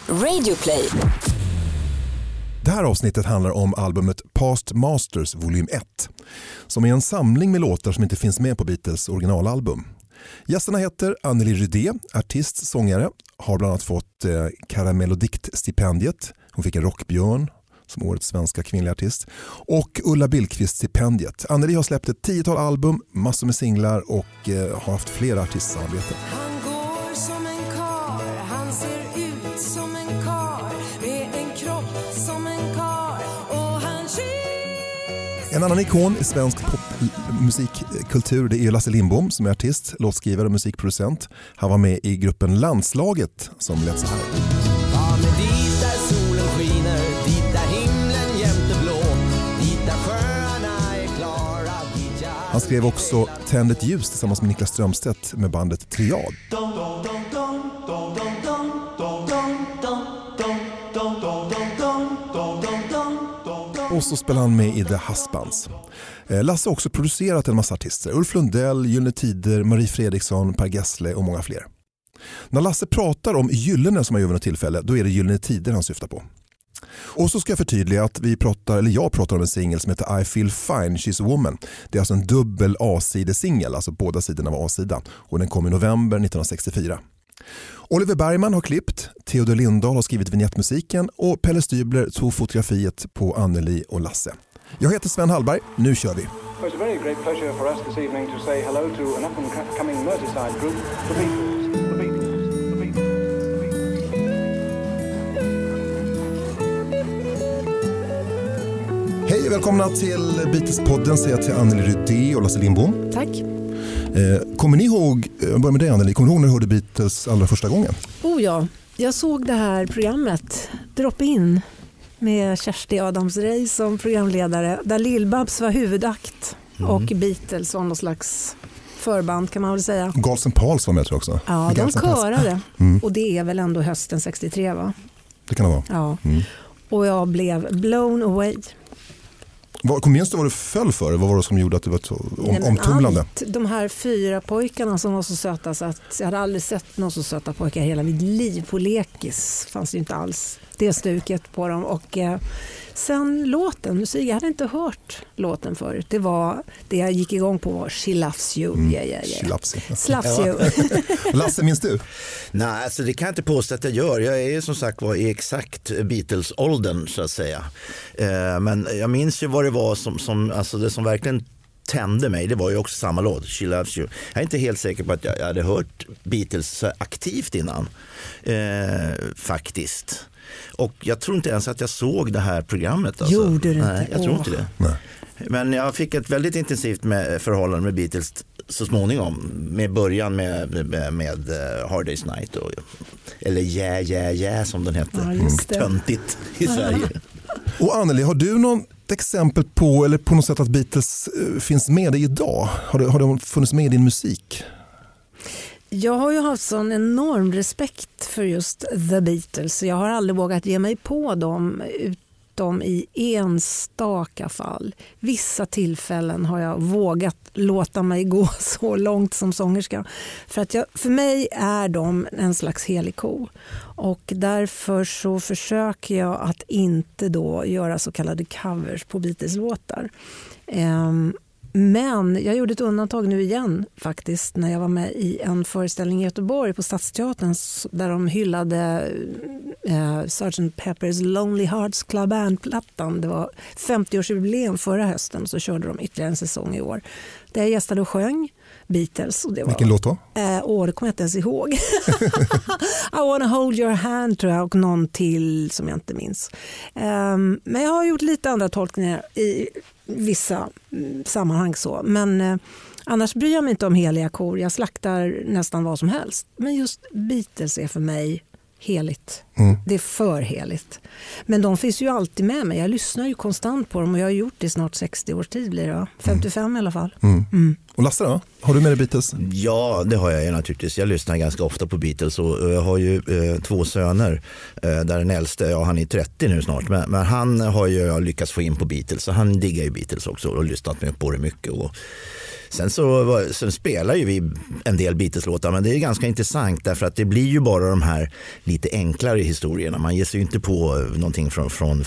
Radioplay. Det här avsnittet handlar om albumet Past Masters volym 1, som är en samling med låtar som inte finns med på Beatles originalalbum. Gästerna heter Anneli Rydé, artist, sångare, har bland annat fått Karamellodikt-stipendiet. Hon fick en Rockbjörn som årets svenska kvinnliga artist. Och Ulla Billqvist-stipendiet. Anneli har släppt ett 10-tal album, massor med singlar och har haft flera artistsamarbeten. Han går som en kar, han ser ut som en kar, med en kropp som en kar och han En annan ikon i svensk popmusikkultur, det är Lasse Lindbom som är artist, låtskrivare och musikproducent. Han var med i gruppen Landslaget som lät så här. Ja, men dit där solen skiner, dit där himlen jämte blå, dit där sjöarna är klara, dit jag... Han skrev också Tänd ett ljus tillsammans med Niklas Strömstedt med bandet Triad. Och så spelar han med i The Husbands. Lasse har också producerat en massa artister. Ulf Lundell, Gyllene Tider, Marie Fredriksson, Per Gessle och många fler. När Lasse pratar om Gyllene som han gör vid något tillfälle, då är det Gyllene Tider han syftar på. Och så ska jag förtydliga att jag pratar om en singel som heter I Feel Fine, She's a Woman. Det är alltså en dubbel A-sidesingel, alltså båda sidorna var A-sidan. Och den kom i november 1964. Oliver Bergman har klippt, Theodor Lindahl har skrivit vignettmusiken och Pelle Stybler tog fotografiet på Anneli och Lasse. Jag heter Sven Hallberg, nu kör vi. It's a very great pleasure for us this evening to say hello to an up-and-coming Merseyside group, The Beatles. The Beatles. The Beatles. Hej och välkomna till Beatles-podden, säger jag till Anneli Rydé och Lasse Lindbom. Tack. Kommer ni ihåg, jag börjar med dig Anneli, kommer ni ihåg när du hörde Beatles allra första gången? Oh ja, jag såg det här programmet Drop In med Kersti Adams-Ray som programledare där Lill-Babs var huvudakt och Beatles var någon slags förband kan man väl säga. Gals and Pauls var med tror jag också. Ja, de körade och det är väl ändå hösten 63 va? Det kan det vara. Ja, och jag blev blown away. Kom minst du vad du föll för? Vad var det som gjorde att du var så omtumlande? Allt. De här 4 pojkarna som var så söta så att jag hade aldrig sett någon så söta pojkar i hela mitt liv. På lekis fanns ju inte alls det stuket på dem. Och sen musik, jag hade inte hört låten förut. Det var det jag gick igång på var She Loves You. She loves you. Loves you. Lasse, minns du? Nej, alltså det kan jag inte påstå att jag gör. Jag är som sagt var i exakt Beatles-åldern så att säga. Men jag minns ju vad det var alltså det som verkligen tände mig, det var ju också samma låt, She Loves You. Jag är inte helt säker på att jag hade hört Beatles så aktivt innan, faktiskt. Och jag tror inte ens att jag såg det här programmet. Alltså. Gjorde du inte? Nej, jag tror inte det. Nej. Men jag fick ett väldigt intensivt förhållande med Beatles så småningom. Med början med Hard Day's Night. Eller Yeah som den hette. Ja, töntigt i Sverige. Och Anneli, har du någon exempel på eller på något sätt att Beatles finns med dig idag? Har de funnits med i din musik? Jag har ju haft sån enorm respekt för just The Beatles. Jag har aldrig vågat ge mig på dem utom i enstaka fall. Vissa tillfällen har jag vågat låta mig gå så långt som sångerska. För mig är de en slags helig ko. Och därför så försöker jag att inte då göra så kallade covers på Beatles-låtar. Men jag gjorde ett undantag nu igen faktiskt när jag var med i en föreställning i Göteborg på Stadsteatern där de hyllade Sgt. Pepper's Lonely Hearts Club Band-plattan. Det var 50-årsjubileum förra hösten och så körde de ytterligare en säsong i år. Där jag gästade och sjöng Beatles. Och det var, vilken låt då? Det kommer jag inte ens ihåg. I wanna hold your hand tror jag och någon till som jag inte minns. Men jag har gjort lite andra tolkningar i vissa sammanhang så. Men annars bryr jag mig inte om heliga kor. Jag slaktar nästan vad som helst. Men just Beatles är för mig heligt. Det är för heligt. Men de finns ju alltid med mig. Jag lyssnar ju konstant på dem och jag har gjort det i snart 60 års tid blir det. 55 i alla fall. Och Lasse då? Har du med dig Beatles? Ja, det har jag ju naturligtvis. Jag lyssnar ganska ofta på Beatles och jag har ju 2 söner där den äldste, han är 30 nu snart, men han har ju lyckats få in på Beatles så han diggar ju Beatles också och lyssnat på det mycket och Sen spelar ju vi en del Beatles-låtar, men det är ganska intressant därför att det blir ju bara de här lite enklare historierna. Man ger sig ju inte på någonting från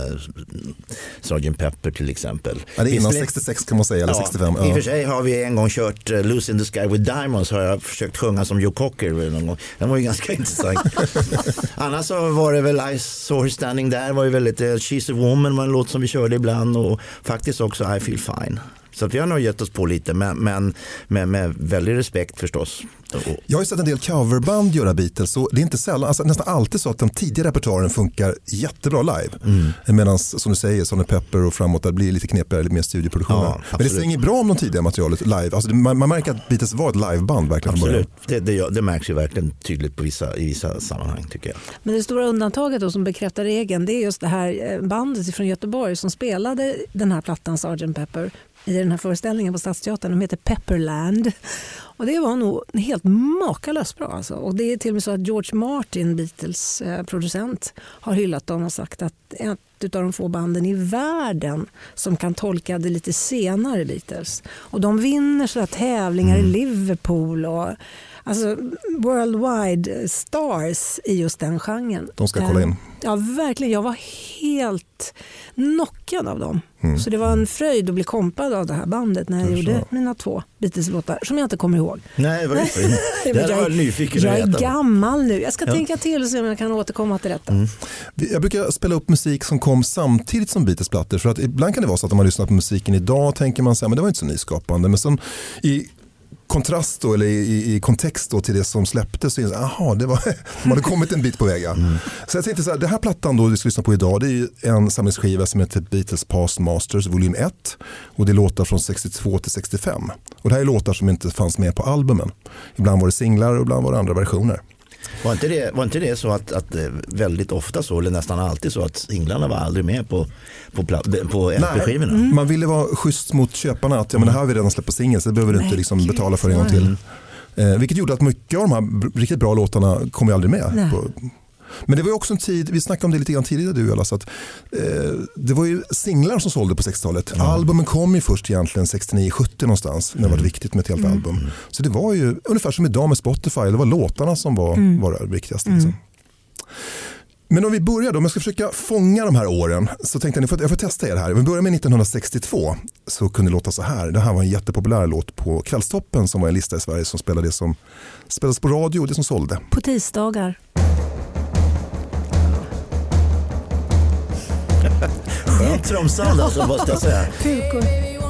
Sgt. Pepper till exempel. Ja, det är innan 66 kan man säga, eller 65. I och för sig har vi en gång kört Lucy in the Sky with Diamonds, har jag försökt sjunga som Joe Cocker någon gång. Den var ju ganska intressant. Annars så var det väl I Saw Her Standing There, var ju väldigt She's a Woman var en låt som vi körde ibland, och faktiskt också I Feel Fine. Så att vi har nog gett oss på lite, men med väldigt respekt förstås. Jag har ju sett en del coverband göra Beatles, så det är inte sällan, alltså nästan alltid så att den tidiga repertoaren funkar jättebra live. Medan som du säger, Sgt. Pepper och framåt, det blir lite knepigare, lite mer studioproduktioner. Ja, men det stänger bra om de tidiga materialet live. Alltså man märker att Beatles var ett liveband verkligen. Absolut, det märks ju verkligen tydligt i vissa sammanhang tycker jag. Men det stora undantaget då som bekräftar regeln, det är just det här bandet från Göteborg som spelade den här plattan Sgt. Pepper i den här föreställningen på Stadsteatern. De heter Pepperland. Och det var nog helt makalöst bra. Alltså. Och det är till och med så att George Martin, Beatles producent, har hyllat dem och sagt att ett av de få banden i världen som kan tolka det lite senare Beatles. Och de vinner sådär tävlingar i Liverpool och alltså worldwide stars i just den genren. De ska kolla in. Ja, verkligen. Jag var helt knockad av dem. Så det var en fröjd att bli kompad av det här bandet när jag gjorde mina 2 Beatles-låtar som jag inte kommer ihåg. Nej, vad är det? Jag var nyfiken. Jag är gammal nu. Jag ska tänka till och se om jag kan återkomma till detta. Jag brukar spela upp musik som kom samtidigt som Beatles-plattor, för att ibland kan det vara så att om man lyssnar på musiken idag tänker man så här, men det var inte så nyskapande. Men som i kontrast då, eller i kontext då till det som släpptes, så är det, aha, de hade kommit en bit på vägen. Så jag tänkte så här, det här plattan då vi ska lyssna på idag, det är ju en samlingsskiva som heter Beatles Past Masters volym 1, och det är låtar från 62 till 65. Och det här är låtar som inte fanns med på albumen. Ibland var det singlar och ibland var det andra versioner. Var inte det så att väldigt ofta så, eller nästan alltid så, att singlarna var aldrig med på LP-skivorna? Man ville vara schysst mot köparna, att men det här har vi redan släppt på singel, så det behöver du inte liksom betala för en gång till. Vilket gjorde att mycket av de här riktigt bra låtarna kom ju aldrig med på. Men det var ju också en tid, vi snackade om det lite grann tidigare du alla, så att det var ju singlar som sålde på 60-talet. Albumen kom ju först egentligen 69-70 någonstans, när det var viktigt med ett helt album. Så det var ju ungefär som idag med Spotify, det var låtarna som var det viktigaste. Liksom. Men om vi börjar då, om jag ska försöka fånga de här åren, så tänkte jag får testa er här. Vi börjar med 1962, så kunde det låta så här. Det här var en jättepopulär låt på Kvällstoppen, som var en lista i Sverige som spelade det som spelades på radio och det som sålde. På tisdagar. Skönt trumsound alltså, måste jag säga. Pukor.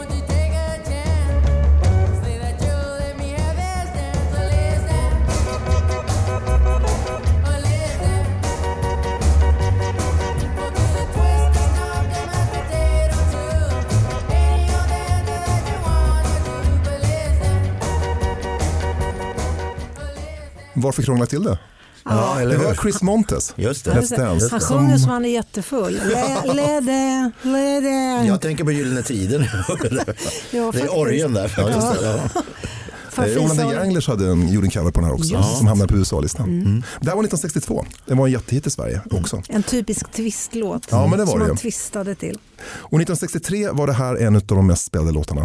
Varför krångla till det? Ja, eller det var Chris Montes. Just det. Let's Dance. Han sjunger som han är jättefull. Lede. Jag tänker på Gyllene Tider. Det är orgeln där faktiskt. Roland Janglers gjorde en cover på den här också, som hamnade på USA-listan. Det här var 1962. Det var en jättehit i Sverige också. En typisk twistlåt men det var som det. man twistade till. Och 1963 var det här en av de mest spelade låtarna.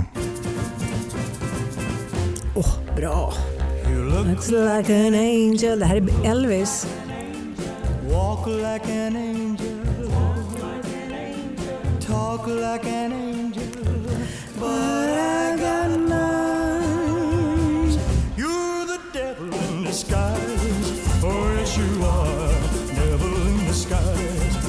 Bra. Looks like an angel. Det här är Elvis. Walk like an angel. Talk like an angel. But I got none. You're the devil in disguise. Oh yes you are. Devil in disguise.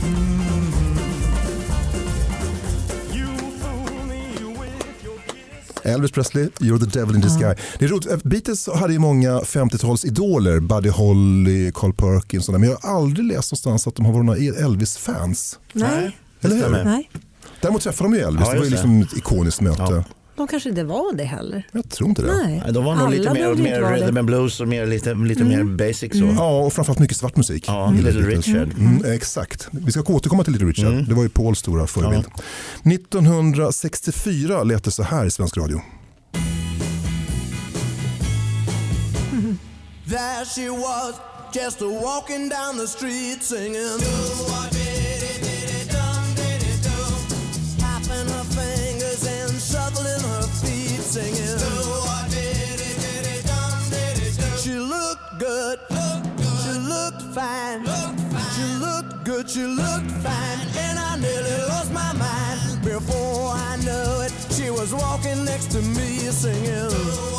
You fool me with your kiss. Elvis Presley, You're the Devil in Disguise. Det är roligt. Beatles hade ju många 50-talsidoler, Buddy Holly, Carl Perkins och där, men jag har aldrig läst någonstans att de har varit några Elvis-fans. Nej. Eller hur? Nej. Däremot träffade de ju Elvis, det var ju liksom ett ikoniskt möte. Ja. De kanske inte var det heller. Jag tror inte det. Nej. De var nog lite mer rhythm and blues och lite mer basic så. Ja, och framförallt mycket svart musik. Ja, Little Richard. Exakt. Vi ska återkomma till Little Richard. Det var ju Pauls stora förebild. 1964 lät det så här i svensk radio. There she was, just walking down the street singing. Tapping her fingers and shuffling her feet singing. good. She looked fine. She looked good. She looked fine. And I nearly lost my mind. Before I knew it, she was walking next to me singing.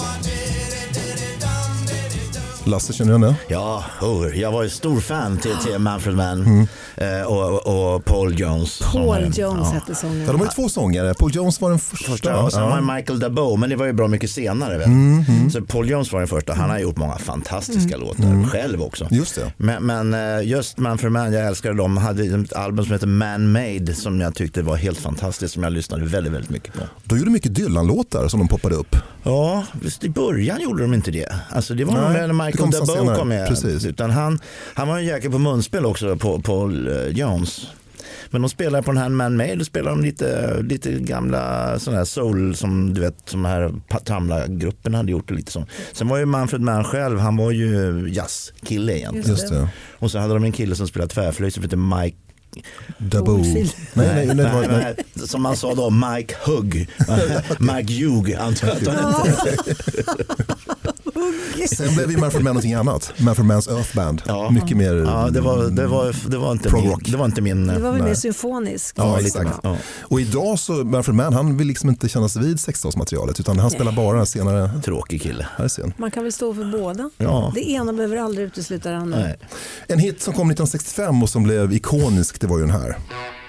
Lasse, känner du det? Ja, jag var ju stor fan till Manfred Mann och Paul Jones. Paul Jones hette sångaren. Ja, de var ju 2 sångare. Paul Jones var den första. Och sen var Michael Daboe, men det var ju bra mycket senare. Vet? Så Paul Jones var den första. Han har gjort många fantastiska låtar själv också. Just det. Men just Manfred Mann, jag älskade dem. hade ett album som heter Man Made som jag tyckte var helt fantastiskt, som jag lyssnade väldigt, väldigt mycket på. Då gjorde mycket Dylan-låtar som de poppade upp. Ja, visst i början gjorde de inte det. Alltså det var nog när Michael Daboe kom med. Precis. Utan han var en jäkel på munspel också på Paul Jones. Men de spelar på den här Man Made, då spelar de lite gamla sådana här soul som du vet, som här Tamla-gruppen hade gjort det lite så. Sen var ju Manfred Mann själv, han var ju jazzkille egentligen. Just det. Och så hade de en kille som spelade tvärflöjt som heter Mike Daboe. Nej. Som man sa då, Mike Hugg. Mike Hugg, antar jag. Sen blev vi Manfred Mann någonting annat. Manfred Manns Earth Band. Ja. Mycket mer. Ja, det var inte min. Det var inte min. Det var väl mer symfonisk. Ja, exakt. Ja. Och idag så Manfred Mann, han vill liksom inte kännas vid 60-talsmaterialet utan han spelar bara senare. Tråkig kille. Man kan väl stå för båda. Ja. Det ena behöver aldrig utesluta det andra. Nej. En hit som kom 1965 och som blev ikonisk, det var ju den här.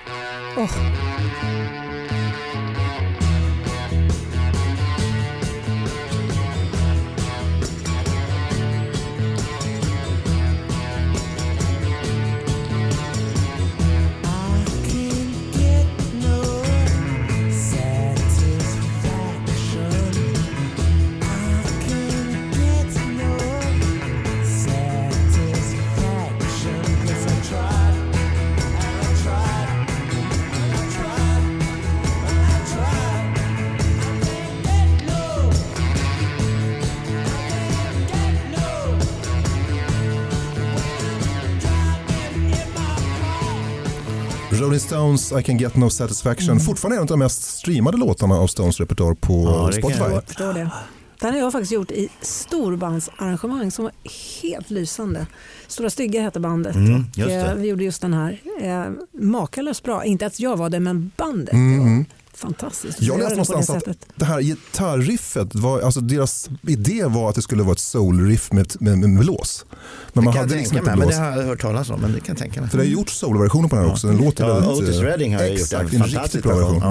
Rolling Stones, I Can Get No Satisfaction. Fortfarande en av de mest streamade låtarna av Stones repertoar på Spotify. Jag förstår det. Den har jag faktiskt gjort i storbandsarrangemang som var helt lysande. Stora Stygga hette bandet. Och vi gjorde just den här. Makalöst bra. Inte att jag var det, men bandet. Fantastiskt. Jag läste någonstans att det här gitarriffet var, alltså deras idé var att det skulle vara ett soul-riff med lås. Men man hade liksom inte blås. Men det har jag hört talas om, men det kan jag tänka mig. För det har gjort soul-versioner på den här också. Den låter väldigt, Otis Redding har gjort en fantastisk version.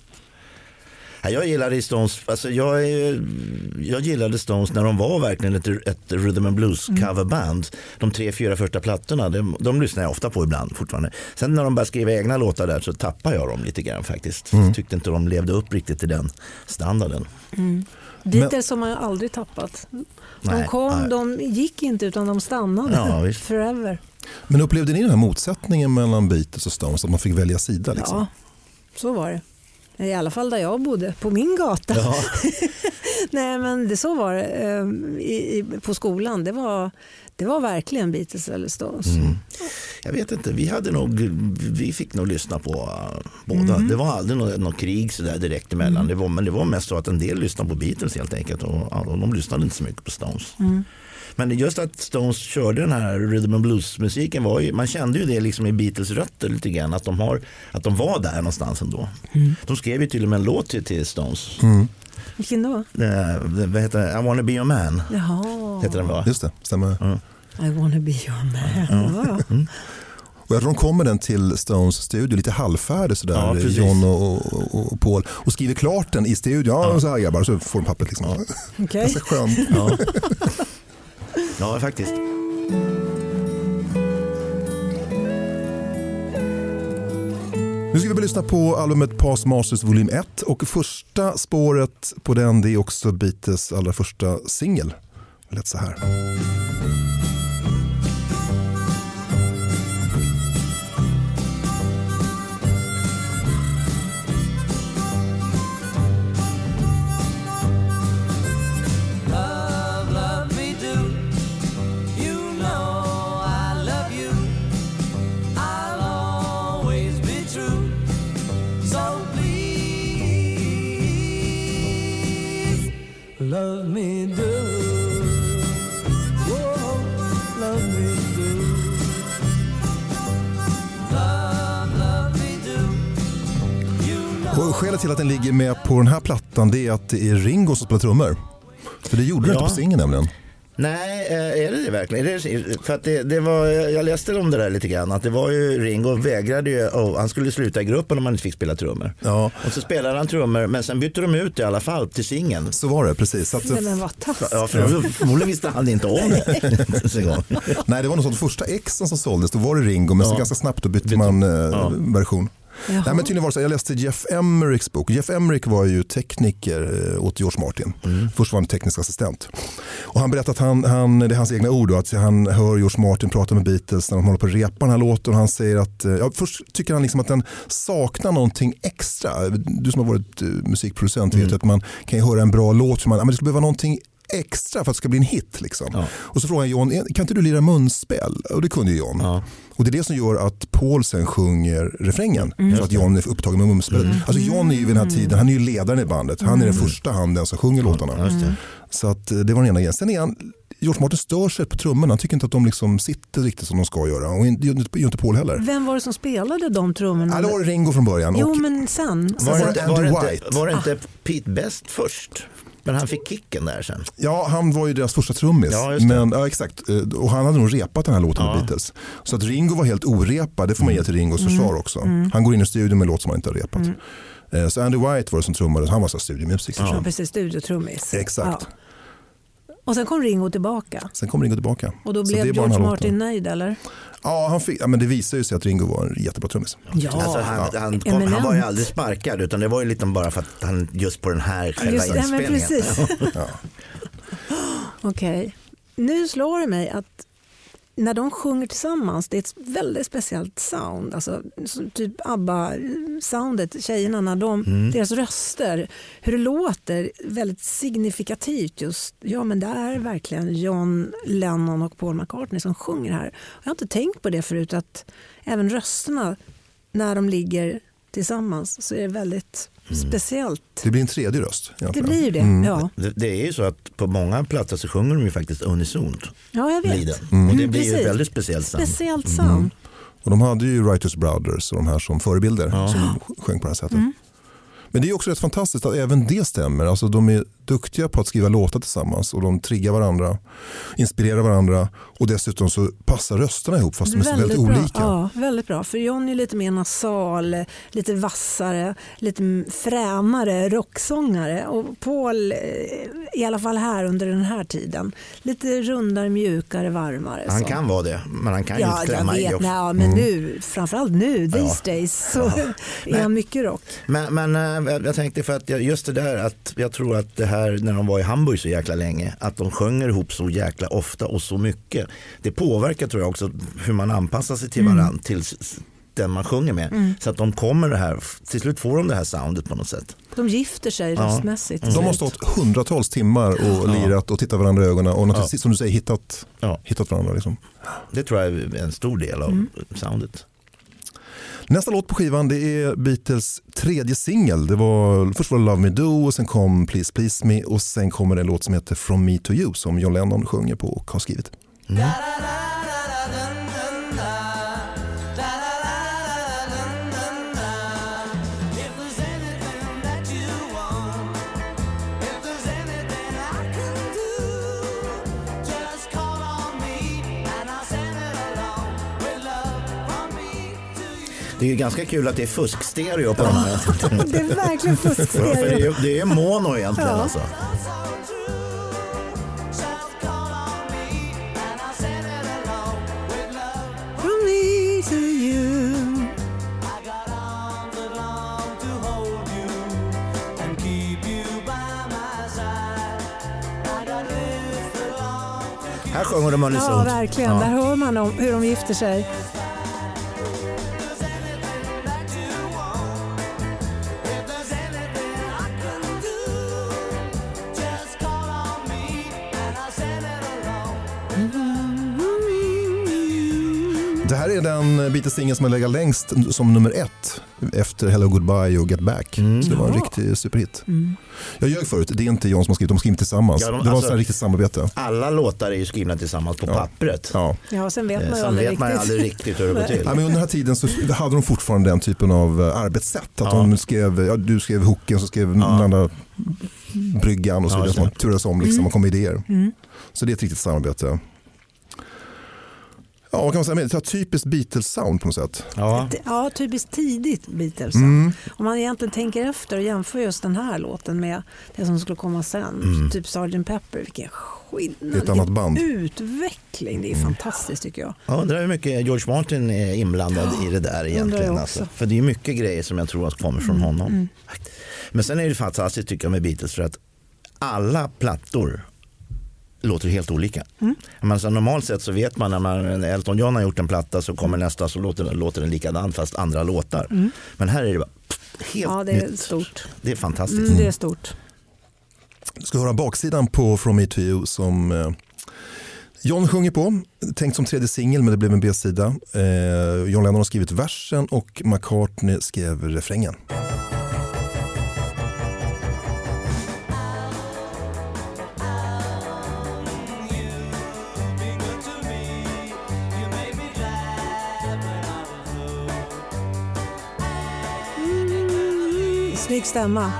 Jag gillade Stones, alltså jag gillade Stones när de var verkligen ett rhythm and blues coverband. De 3-4 första plattorna, de lyssnar jag ofta på ibland fortfarande. Sen när de började skriva egna låtar där så tappade jag dem lite grann faktiskt. Tyckte inte de levde upp riktigt till den standarden. Beatles som man aldrig tappat. De gick inte utan de stannade forever. Men upplevde ni den här motsättningen mellan Beatles och Stones, att man fick välja sida liksom? Ja, så var det. I alla fall där jag bodde, på min gata. Ja. Nej, men så var det på skolan. Det var verkligen Beatles eller Stones. Jag vet inte, vi fick nog lyssna på båda. Det var aldrig något krig så där direkt emellan. Men det var mest så att en del lyssnade på Beatles helt enkelt. Och de lyssnade inte så mycket på Stones. Men just att Stones körde den här rhythm and blues-musiken man kände ju det liksom i Beatles rötter lite grann, att de var där någonstans ändå. De skrev ju till och med en låt till Stones. Vilken då? Vad heter det? I wanna be your man. Jaha. Heter den, va? Just det, stämmer. I wanna be your man. Och jag tror de kommer den till Stones studio lite halvfärdig sådär, John och Paul, och skriver klart den i studion. Så här grabbar, så får de pappret liksom. Okej. Ganska skönt. Ja, faktiskt. Nu ska vi lyssna på albumet Past Masters volym 1 och första spåret på den, det är också Beatles allra första singel. Det lät så här. Love me do. Whoa. Och skälet till att den ligger med på den här plattan, det är att det är Ringo som spelar trummor. För det gjorde det inte på singeln nämligen. Nej, är det verkligen? För att det var, jag läste om det där lite grann, att det var ju Ringo vägrade ju, han skulle sluta i gruppen om han inte fick spela trummor. Ja. Och så spelade han trummor, men sen bytte de ut i alla fall till singeln. Så var det, precis. Men vad taskigt. Ja, förmodligen visste han inte om det. Nej, det var något sånt första exen som såldes, då var det Ringo, men så ganska snabbt då bytte man version. Nej, men tydligen var det så, jag läste Jeff Emmericks bok. Jeff Emerick var ju tekniker åt George Martin. Först var han teknisk assistent. Och han berättade att det är hans egna ord då, att han hör George Martin prata med Beatles när de håller på att repa den här låten. Och han säger att, först tycker han liksom att den saknar någonting extra. Du som har varit musikproducent vet att man kan ju höra en bra låt, men det skulle behöva någonting extra för att det ska bli en hit liksom. Ja. Och så frågar John, kan inte du lira munspel? Och det kunde ju John. Ja. Och det är det som gör att Paul sen sjunger refrängen. Så att John är upptagen med munspelet. Alltså John är ju vid den här tiden, han är ju ledaren i bandet. Han är den första handen som sjunger låtarna. Så att det var den ena grejen. Sen är han, George Martin stör sig på trummorna. Han tycker inte att de liksom sitter riktigt som de ska göra. Och gör inte Paul heller. Vem var det som spelade de trummorna? Det var Ringo från början. Jo, men sen. Var det inte Pete Best först? Men han fick kicken där sen. Ja, han var ju deras första trummis. Ja, men, exakt. Och han hade nog repat den här låten med Beatles. Så att Ringo var helt orepad, det får man ge till Ringos försvar också. Han går in i studion med en låt som han inte har repat. Så Andy White var det som trummade, han var så studiomusiker. Ja, precis, studiotrummis. Exakt. Ja. Och sen kom Ringo tillbaka. Och då blev George Martin nöjd, eller? Ja, men det visar ju sig att Ringo var en jättebra trummis. Ja. Alltså, han var ju aldrig sparkad, utan det var ju lite bara för att han just på den här själva inspelningen. Precis. Okej. Nu slår det mig att när de sjunger tillsammans, det är ett väldigt speciellt sound, alltså typ ABBA-soundet, tjejerna när deras röster, hur det låter, väldigt signifikativt just. Ja, men det är verkligen John Lennon och Paul McCartney som sjunger här. Jag har inte tänkt på det förut, att även rösterna när de ligger tillsammans så är det väldigt speciellt. Det blir en tredje röst. Det blir ju det, ja. Det är ju så att på många platser så sjunger de ju faktiskt unisont. Ja, jag vet. Och det blir ju ett väldigt speciellt sound. Och de hade ju Writers Brothers och de här som förebilder som sjöng på det här sättet. Men det är också rätt fantastiskt att även det stämmer. Alltså de är duktiga på att skriva låtar tillsammans och de triggar varandra, inspirerar varandra och dessutom så passar rösterna ihop fast de är väldigt olika. Ja, väldigt bra. För John är lite mer nasal, lite vassare, lite fränare rocksångare och Paul i alla fall här under den här tiden lite rundare, mjukare, varmare. Han kan vara det, men han kan ju inte klämma i också. Ja, men nu, framförallt nu, these days, så är han mycket rock. Men jag tänkte för att just det där att jag tror att det här när de var i Hamburg så jäkla länge, att de sjunger ihop så jäkla ofta och så mycket. Det påverkar tror jag också hur man anpassar sig till varandra, till den man sjunger med. Så att de kommer det här, till slut får de det här soundet på något sätt. De gifter sig röstmässigt. De har stått hundratals timmar och lirat och tittat varandra i ögonen och naturligtvis, som du säger, hittat varandra. Liksom. Det tror jag är en stor del av soundet. Nästa låt på skivan, det är Beatles tredje singel. Först var det Love Me Do och sen kom Please Please Me och sen kommer en låt som heter From Me To You som John Lennon sjunger på och har skrivit. Det är ju ganska kul att det är fuskstereo på de här. Det är verkligen fuskstereo. Det är mono egentligen alltså. Här sjunger de unisont. Ja, verkligen. Där hör man hur de gifter sig. Det här är den Beatles-singeln som har legat längst som nummer 1 efter Hello Goodbye och Get Back. Så det var en riktig superhit. Jag ljög förut, det är inte John som har skrivit, de skrivit tillsammans. Det var ett riktigt samarbete. Alla låtar är ju skrivna tillsammans på pappret. Ja, sen vet man ju aldrig riktigt hur det går till. Ja, men under den här tiden så hade de fortfarande den typen av arbetssätt. Att de skrev, du skrev hooken, så skrev den andra bryggan och så vidare. Man turades om liksom, och kom med idéer. Så det är ett riktigt samarbete. Ja, vad kan man säga? Det är ett typiskt Beatles-sound på något sätt. Ja, typiskt tidigt Beatles-sound. Om man egentligen tänker efter och jämför just den här låten med det som skulle komma sen. Typ Sgt. Pepper, vilken skillnad. Det är ett annat band. Utveckling, det är fantastiskt tycker jag. Ja, det är mycket George Martin är inblandad i det där egentligen. Alltså. För det är mycket grejer som jag tror att kommer från honom. Men sen är det fantastiskt tycker jag med Beatles för att alla plattor låter helt olika. Men så normalt sett så vet man när Elton John har gjort en platta så kommer nästa så låter den likadant fast andra låtar. Men här är det bara helt det är nytt. Stort. Det är fantastiskt. Det är stort. Du ska höra baksidan på From Me To You som John sjunger på. Tänkt som tredje singel men det blev en B-sida. John Lennon har skrivit versen och McCartney skrev refrängen. Snygg stämma.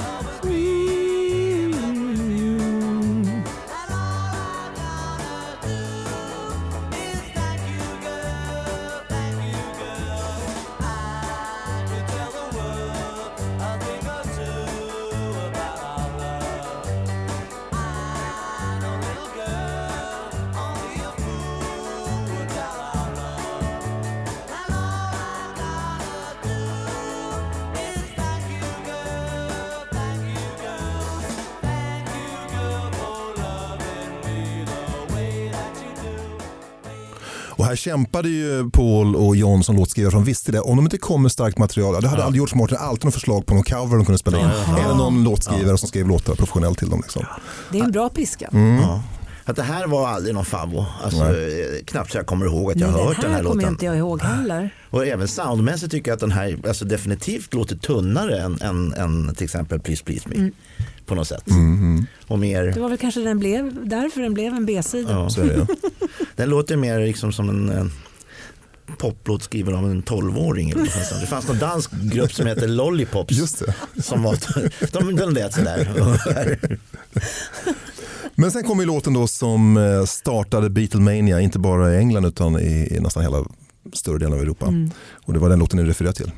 Och här kämpade ju Paul och John som låtskrivare som visste det. Om de inte kom med starkt material, då hade aldrig George Martin alltid något förslag på någon cover de kunde spela in. Eller någon låtskrivare som skrev låtar professionellt till dem. Liksom. Det är en bra piska. Att det här var aldrig någon favvo. Alltså, knappt så jag kommer ihåg att jag har hört den här låten. kommer inte jag ihåg heller. Och även soundmässigt tycker jag att den här alltså, definitivt låter tunnare än till exempel Please Please Me. På något sätt. Och mer... Det var väl kanske därför den blev en B-sida. Ja, så är det. Den låter mer liksom som en poplåt skriven av en 12-åring. Det fanns någon dansk grupp som heter Lollipops. Just det. Som var, de lät sådär. Men sen kom ju låten då som startade Beatlemania, inte bara i England utan i nästan hela större delen av Europa. Och det var den låten ni refererade till.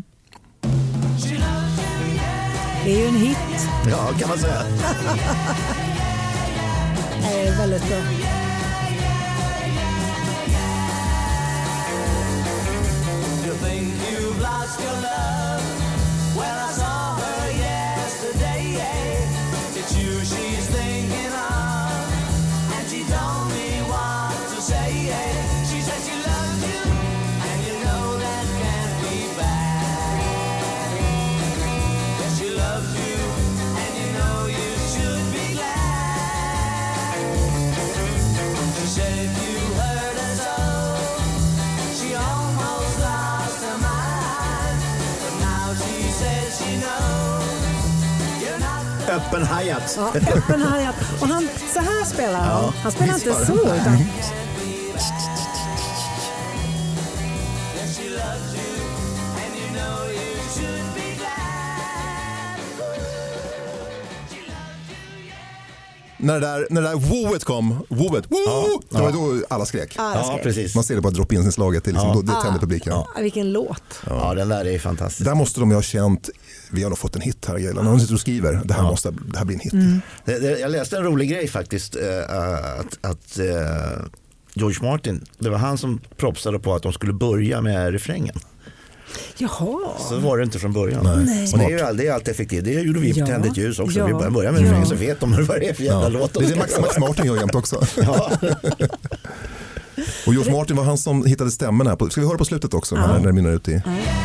Det är ju en hit. Ja, kan man säga. Det är väldigt bra. You think you've lost your love? Well, I saw her yesterday. It's you she's thinking of, and she told me what to say. She said she loves you, and you know that can't be bad. Yes, she loves you, and you know you should be glad. She said if you hurt her so, she almost lost her mind, but now she says she knows you're not. Öppen hi-hat. Ja, öppen hi-hat. Och så här spelar han. Han spelar inte så utan... När det där wooet kom, woo, det var då alla skrek. Ja, precis. Man ser det på drop-in-inslaget, det tänder publiken. Vilken låt. Ja, den där är fantastisk. Där måste de ju ha känt, vi har nog fått en hit här, när de sitter och skriver, det här blir en hit. Jag läste en rolig grej faktiskt, att George Martin, det var han som propsade på att de skulle börja med refrängen. Jaha. Så var det inte från början. Nej. Och det är ju allt effektivt. Det gjorde vi på Tändigt ljus också. Vi börjar med refrängen så vet de vad det är för jävla låt. Det är Max Martin gör jämt också. Och George Martin var han som hittade stämmen här. Ska vi höra på slutet också när det minnar ut i...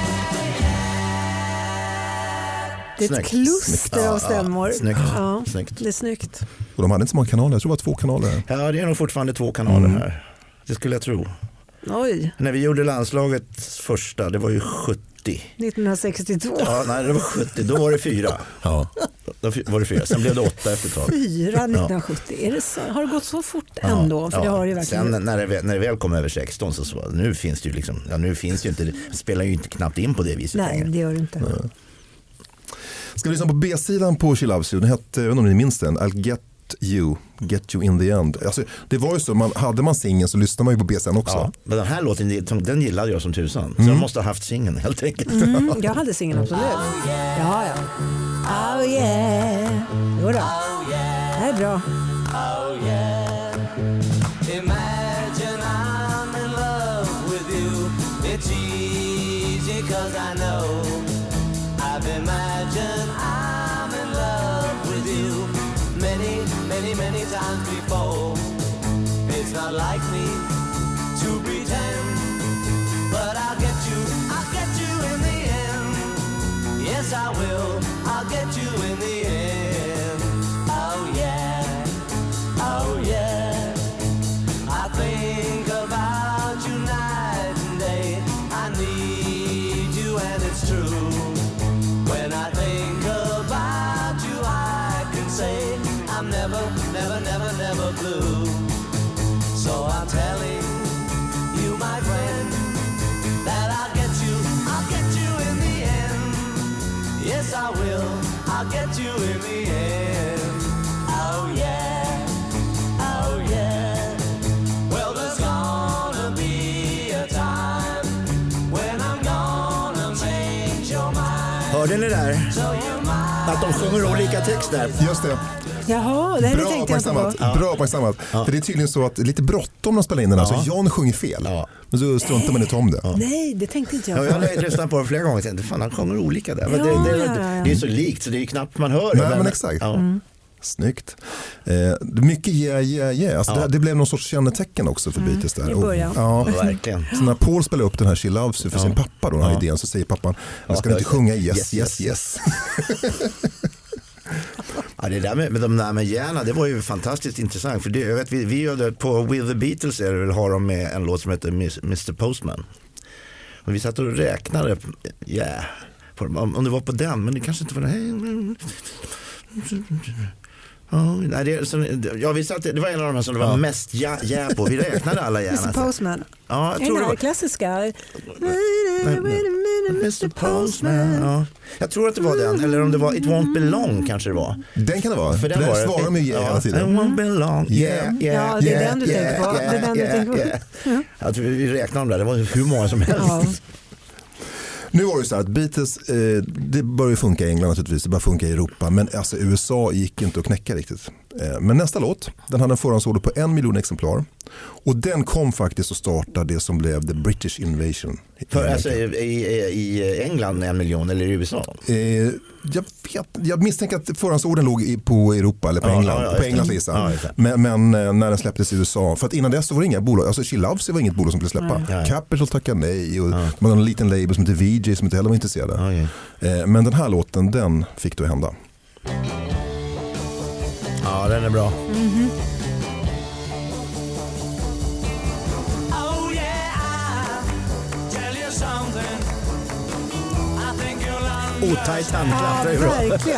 Det är ett kluster av stämmor. Snyggt. Det är snyggt. Och de hade inte så många kanaler, jag tror det var 2 kanaler. Ja, det är nog fortfarande 2 kanaler här. Det skulle jag tro. Oj, När vi gjorde landslaget första, det var ju 70. 1962. Ja, nej, det var 70, då var det 4. Ja. Då var det 4, sen blev det 8 efter ett tag. 4 1970. Är det så? Har det gått så fort ändå? För det har det ju verkligen. Sen när det väl kom över 16 så nu finns det ju liksom, nu finns ju inte, det spelar ju inte knappt in på det viset. Nej, längre. det gör det inte. Ska vi lyssna på B-sidan på She Loves You? Den hette, jag vet inte om ni minns den, I'll Get You in the End. Alltså, det var ju så, hade man singeln så lyssnade man ju på B-sidan också. Ja, men den här låten, den gillade jag som tusan. Så jag måste ha haft singeln helt enkelt. Jag hade singeln, absolut. Ja. Oh yeah. Jo då. Det är bra. Imagine I'm in love with you. It's easy 'cause I know. I've imagined I'm in love with you many times before. It's not like me to pretend, but I'll get you in the end. Yes, I will. I'll get you in the end. Oh yeah. Oh yeah. I think about you night and day. I need you and it's true. When I think about you I can say I'm never blue. So I'm telling you my friend that I'll get you in the end. Yes I will, I'll get you in the end. Oh yeah. Oh yeah. Well, there's gonna be a time when I'm gonna change your mind. Hörde ni där? So you might. Att de sjunger olika texter. Just det. Jaha, det här Bra tänkte jag inte på. uppmärksammat. Bra uppmärksammat. För det är tydligen så att det är lite bråttom när de spelar in den här. Så Jan sjunger fel. Ja. Men så struntar man inte om det. Nej, det tänkte inte jag Ja, på. jag har lyssnat på det flera gånger och tänkte, fan han sjunger olika där. Men Ja, det är så likt så det är ju knappt man hör det. Nej, men exakt. Ja. Snyggt. Mycket yeah. Alltså det blev någon sorts kännetecken också för Beatles där. i början. Ja, Verkligen. så när Paul spelar upp den här She Loves You för sin pappa då, den här idén, så säger pappan, jag ska inte sjunga yes. Ja, det där med de där med hjärna, det var ju fantastiskt intressant. För det, jag vet, vi gjorde på With the Beatles har de med en låt som heter Mr. Postman. Och vi satt och räknade om det var på den, men det kanske inte var den. Nej, det var en av de här som det var mest på. Vi räknade alla Mr. gärna. Postman. Ja, jag tror Den det här var klassiska. Mr. Postman. Ja. Jag tror att det var den, eller om det var It Won't Belong kanske det var. Den kan det vara. För den där var svarar de ju hela It tiden. won't belong. Ja, det är den du tänker på. Det är den du tänker på. Jag tror vi räknade om det var hur många som helst. Ja. Nu var det så här att Beatles, det började ju funka i England naturligtvis, det bara funka i Europa, men alltså USA gick inte att knäcka riktigt. Men nästa låt, den hade en förhandsorder på 1 miljon exemplar och den kom faktiskt att starta det som blev The British Invasion. För alltså i England 1 miljon eller i USA? Jag misstänker att förhandsorden låg på Europa eller på England, på Englandslistan. Men när den släpptes i USA, för att innan dess så var det inga bolag, alltså She Loves You var inget bolag som skulle släppa. Capitol tackade nej och man hade en liten label som heter VJ som inte heller var intresserade. Men den här låten, den fick då hända. Ja, den är bra. Otajt handklapp, det är bra. Verkligen.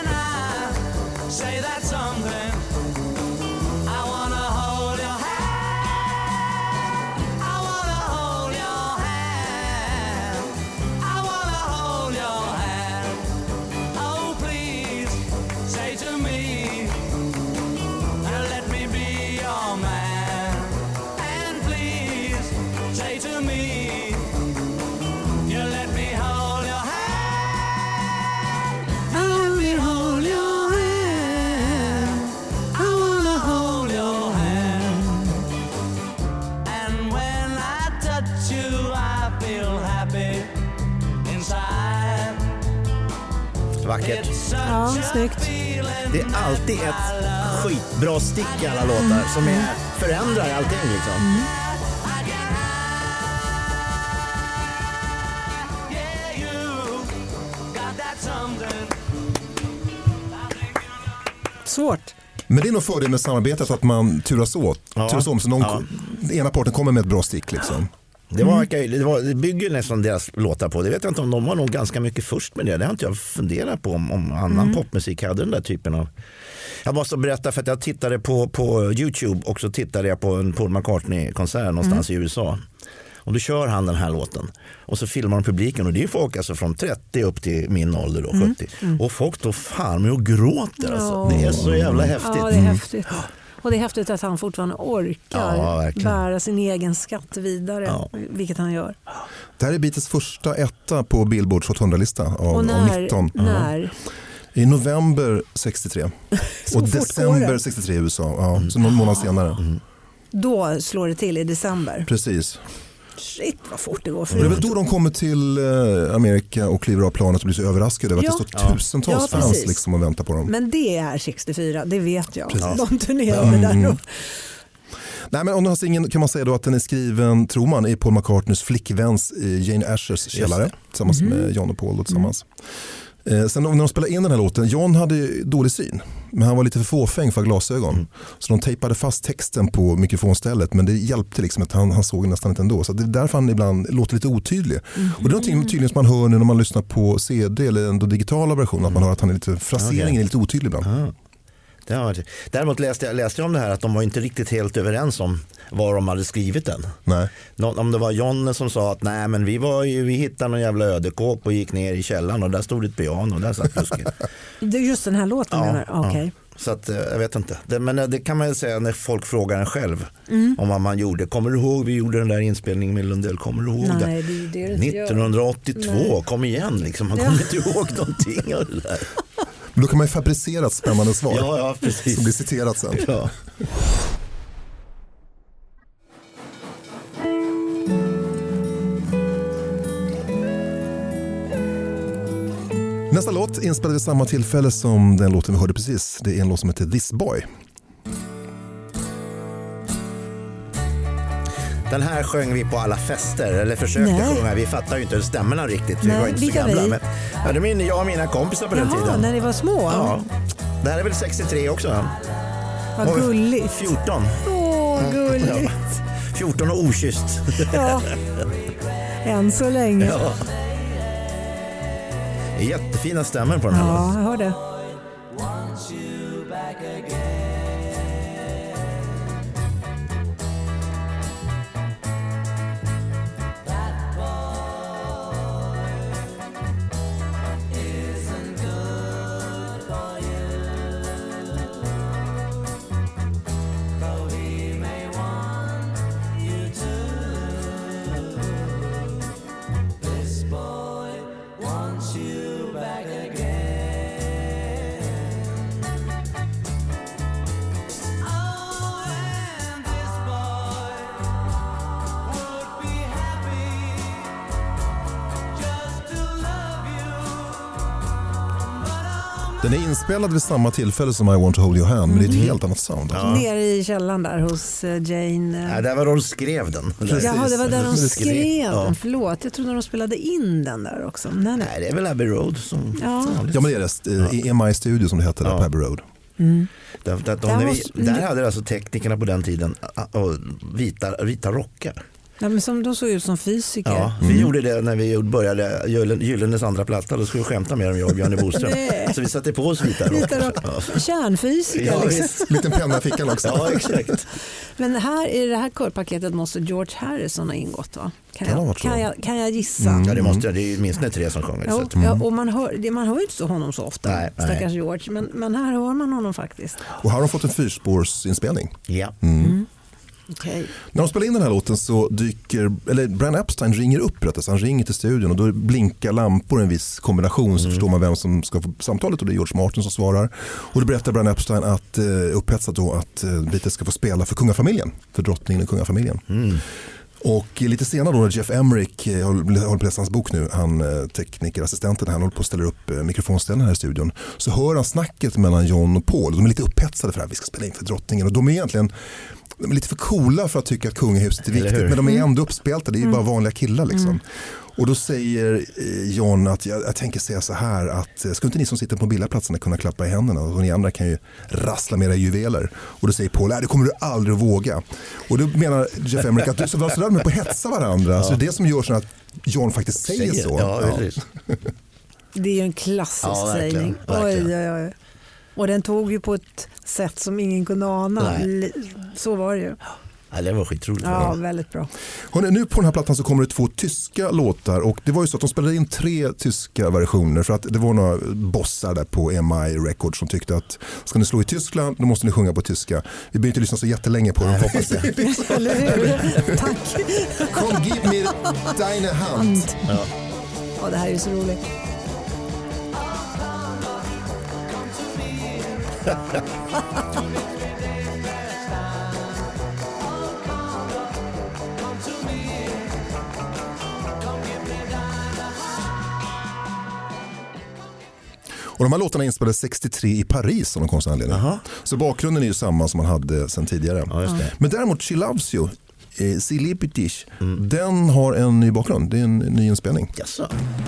Vackert. Ja, snyggt. Det är alltid ett skitbra stick i alla låtar som förändrar allting liksom. Svårt. Men det är nog fördel med samarbetet att man turas åt. Turas om, så någon ena parten kommer med ett bra stick liksom. Det bygger nästan deras låtar på. Det vet jag inte om de var nog ganska mycket först med det. Det har inte jag funderat på om annan popmusik hade den där typen av. Jag måste berätta för att jag tittade på YouTube och så tittade jag på en Paul McCartney-konsert någonstans i USA. Och då kör han den här låten. Och så filmar de publiken och det är folk alltså från 30 upp till min ålder då, 70. Och folk då fan med och gråter alltså. Det är så jävla häftigt. Ja, det är häftigt. Och det är häftigt att han fortfarande orkar bära sin egen skatt vidare, vilket han gör. Det här är Beatles första etta på Billboards 800-lista av 19. När? I november 63 och december 63 i USA, så någon månad senare. Då slår det till i december. Precis. Shit, vad fort det går för det är väl då de kommer till Amerika och kliver av planet och blir så överraskade över att det står tusentals fans liksom och väntar på dem. Men det är 64, det vet jag. Precis. De turnerade där. Nej, men om den här singeln kan man säga då att den är skriven, tror man, i Paul McCartneys flickväns Jane Ashers källare tillsammans med John och Paul och tillsammans. Sen när de spelade in den här låten, John hade dålig syn, men han var lite för fåfäng för glasögon. Så de tejpade fast texten på mikrofonstället, men det hjälpte liksom att han såg nästan inte ändå. Så det är därför han ibland låter lite otydlig. Och det är någonting tydligen som man hör nu när man lyssnar på CD eller ändå digitala versioner, att man hör att han är lite, fraseringen är lite otydlig ibland. Däremot läste jag om det här att de var inte riktigt helt överens om var de hade skrivit den. Nej. Om det var John som sa att nej, men vi hittade någon jävla ödekåp och gick ner i källaren och där stod ett piano och där satt Buske. Det är just den här låten menar. Okej. Så att jag vet inte. Men det kan man ju säga när folk frågar en själv om vad man gjorde. Kommer du ihåg vi gjorde den där inspelningen med Lundell? Kommer du ihåg det? Nej, det 1982, kom igen liksom. Man kommer inte ihåg någonting av det där. Men då kan man ju fabricera ett spännande svar. Ja, precis. Som blir citerat sen. Ja. Nästa låt inspelades vid samma tillfälle som den låten vi hörde precis. Det är en låt som heter This Boy. Den här sjöng vi på alla fester, eller försökte sjunga. Vi fattar ju inte stämmorna riktigt. Vi var inte så gamla. Men, jag och mina kompisar på den tiden. När ni var små? Ja. Det här är väl 63 också. Vad gulligt. 14. Gulligt. 14 och okysst. Ja. Än så länge. Ja. Det är jättefina stämmor på den här. Ja, jag hör det. Den är inspelad vid samma tillfälle som I Want to Hold Your Hand, men det är ett helt annat sound. Ja. Nere i källaren där hos Jane. Ja, där var de skrev den. Jaha, det var där de skrev den. Förlåt, jag trodde de spelade in den där också. Nej, det är väl Abbey Road som... Ja, men det är det. EMI Studio som det heter där på Abbey Road. Där hade alltså teknikerna på den tiden vita rockar. Ja, men som de såg ut som fysiker. Ja, vi gjorde det när vi började Gyllenes andra platta. Då skulle vi skämta med dem, jag och Björn Boström. Så vi satte på oss vita rockar. Ja. Kärnfysiker. Ja, liksom. Liten penna i fickan också. Ja, exakt. Men i det här körpaketet måste George Harrison ha ingått, va? Kan jag gissa? Ja, det måste det är minst 3 som sjunger. Ja, och man hör ju inte honom så ofta, stackars George. Men här hör man honom faktiskt. Och här har de fått en 4-spårsinspelning. Ja. Okay. När de spelar in den här låten så Brian Epstein ringer upp, han ringer till studion och då blinkar lampor en viss kombination, så förstår man vem som ska få samtalet, och det är George Martin som svarar. Och då berättar Brian Epstein att upphetsat då att Beatles ska få spela för kungafamiljen, för drottningen och kungafamiljen. Och lite senare då när Jeff Emerick, jag håller på hans bok nu, han teknikerassistenten, han håller på att ställa upp mikrofonställen här i studion, så hör han snacket mellan John och Paul. De är lite upphetsade för att vi ska spela in för drottningen, och de är egentligen lite för coola för att tycka att kungahuset är viktigt, men de är ändå uppspelta, det är ju bara vanliga killar liksom. Och då säger John att jag tänker säga så här att ska inte ni som sitter på billarplatserna kunna klappa i händerna och ni andra kan ju rassla med era juveler. Och då säger Paul, det kommer du aldrig att våga. Och då menar Jeff Emerick att du så var med på att hetsa varandra. Ja. Så det är det som gör så att John faktiskt säger så. Ja. Det är ju en klassisk sägning. Oj. Och den tog ju på ett sätt som ingen kunde ana. Så var det ju. Ja, det var skitroligt. Ja, väldigt bra. Nu på den här plattan så kommer det 2 tyska låtar och det var ju så att de spelade in 3 tyska versioner för att det var några bossar där på EMI Records som tyckte att ska ni slå i Tyskland då måste ni sjunga på tyska. Vi behöver inte lyssna så jättelänge på dem, hoppas det. Eller hur? Tack. Kom, give me deine Hand. Ja, det här är ju så roligt. Och de här låtarna inspelades 63 i Paris av någon konstig anledning. Så bakgrunden är ju samma som man hade sedan tidigare. Ja, just det. Men däremot She Loves You, Sie liebt dich, den har en ny bakgrund. Det är en ny inspelning. Jaså.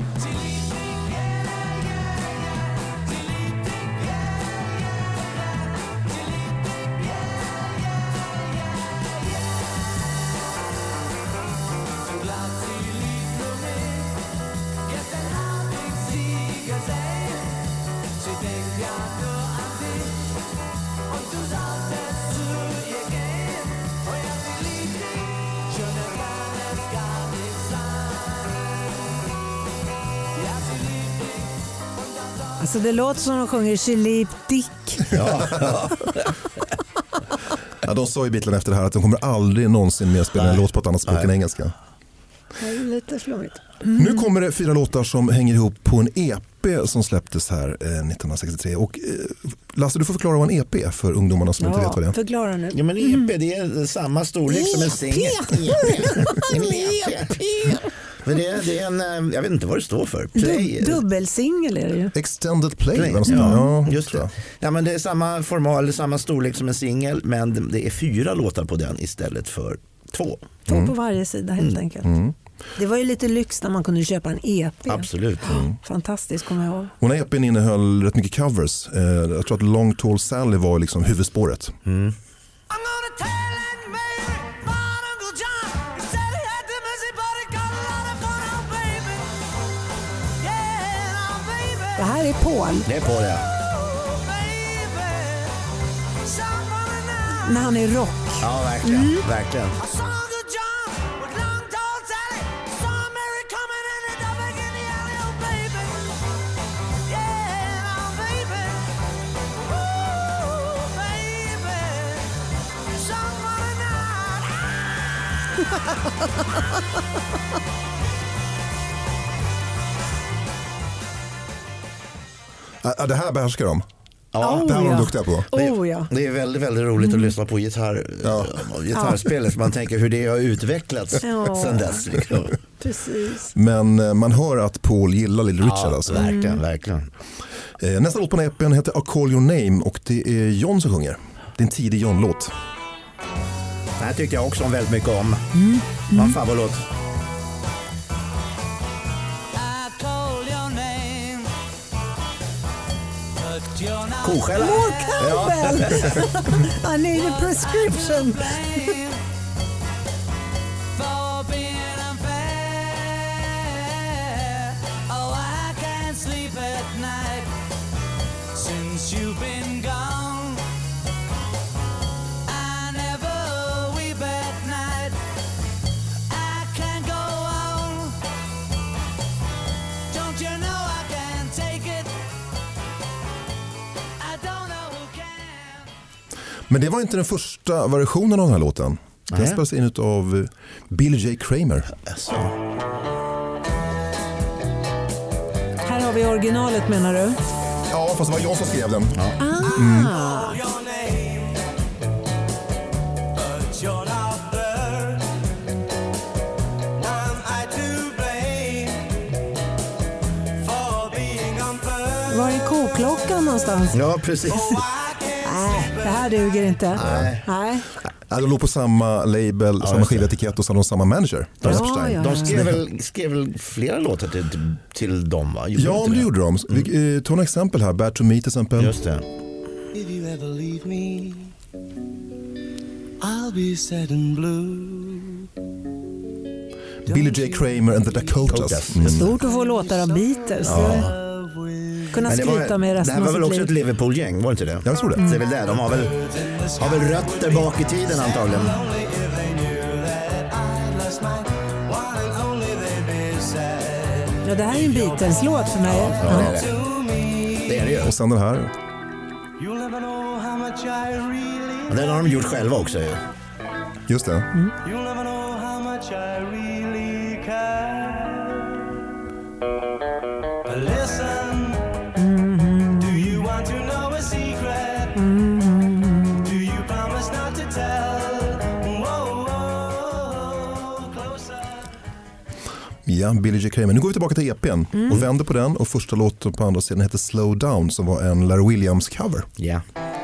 Alltså det låter som de sjunger She liebt dich. Ja, de sa i Beatles efter det här att de kommer aldrig någonsin mer spela en låt på ett annat språk än engelska. Det är lite flummigt. Nu kommer det 4 låtar som hänger ihop på en EP som släpptes här 1963. Och Lasse, du får förklara vad en EP är för ungdomarna som inte vet vad det är. Förklara nu. Ja, men EP det är samma storlek som en singel. Men det är en, jag vet inte vad det står för. Dubbelsingel är det ju. Extended play. Ja, just det. Ja, men det är samma format, samma storlek som en singel, men det är 4 låtar på den istället för 2. 2 på varje sida helt enkelt. Det var ju lite lyx när man kunde köpa en EP. Absolut. Fantastiskt, kommer jag ihåg. Och den EPn innehöll rätt mycket covers. Jag tror att Long Tall Sally var liksom huvudspåret. Det här är Paul. Det är Paul, ja. När han är rock. Ja, verkligen. Verkligen. Det här behärskar de. Ja, det här var de duktiga på. Det är väldigt, väldigt roligt att lyssna på gitarrspelet. Man tänker hur det har utvecklats sedan dess. Liksom. Precis. Men man hör att Paul gillar Little Richard. Alltså. Verkligen, verkligen. Nästa låt på den EPn heter I'll Call Your Name och det är John som sjunger. Det är en tidig John-låt. Det här tycker jag också om väldigt mycket om. Det var en favoritlåt. Koskälla. More Campbell! I need a prescription. Men det var inte den första versionen av den här låten. Den spelas in av Billy J. Kramer. Här har vi originalet, menar du? Ja, fast det var jag som skrev den. Var är koklockan någonstans? Ja, precis. Det här duger inte. Nej. Ja, de låg på samma label, samma skivetikett och så hade de samma manager. De skrev väl flera låtar till dem, va? Ja, det gjorde de. Vi tar några exempel här. Bad to Me till exempel. Just det. If you ever leave me, I'll be sad and blue. Billy J. Kramer and the Dakotas. Stort att få låtar av Beatles. Kunna skryta med resten av sitt liv. Det här var väl också ett Liverpool-gäng, var det inte det? Jag tror det. Det är väl det. De har väl rötter bak i tiden antagligen. Ja, det här är en Beatles-låt för mig. Ja, det är det ju. Och sen den här. Den har de gjort själva också ju. Just det. Listen, do you want to know a secret? Do you promise not to tell? Whoa, closer. Ja, Billy J. Kramer. Nu går vi tillbaka till EPn och vänder på den. Och första låten på andra sidan heter Slow Down som var en Larry Williams cover. Ja.